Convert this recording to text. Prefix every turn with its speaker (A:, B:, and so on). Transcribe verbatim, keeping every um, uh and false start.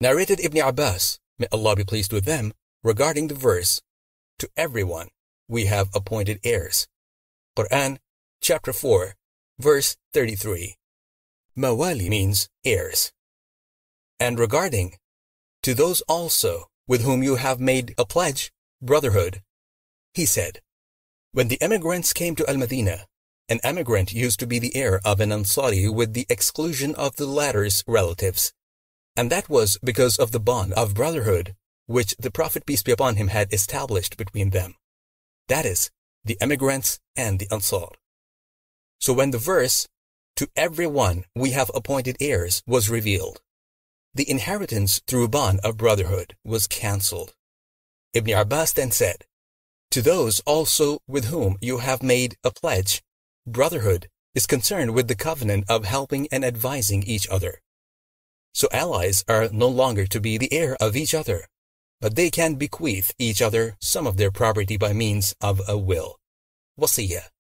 A: Narrated Ibn Abbas, may Allah be pleased with them, regarding the verse, "To everyone we have appointed heirs." Quran, chapter four, verse thirty-three. Mawali means heirs. And regarding, "To those also with whom you have made a pledge, brotherhood," he said, when the emigrants came to Al-Madinah, an emigrant used to be the heir of an Ansari with the exclusion of the latter's relatives. And that was because of the bond of brotherhood which the Prophet, peace be upon him, had established between them. That is, the emigrants and the Ansar. So when the verse, "To everyone we have appointed heirs," was revealed, the inheritance through bond of brotherhood was cancelled. Ibn Abbas then said, "To those also with whom you have made a pledge, brotherhood is concerned with the covenant of helping and advising each other. So allies are no longer to be the heir of each other, but they can bequeath each other some of their property by means of a will, wasiyah."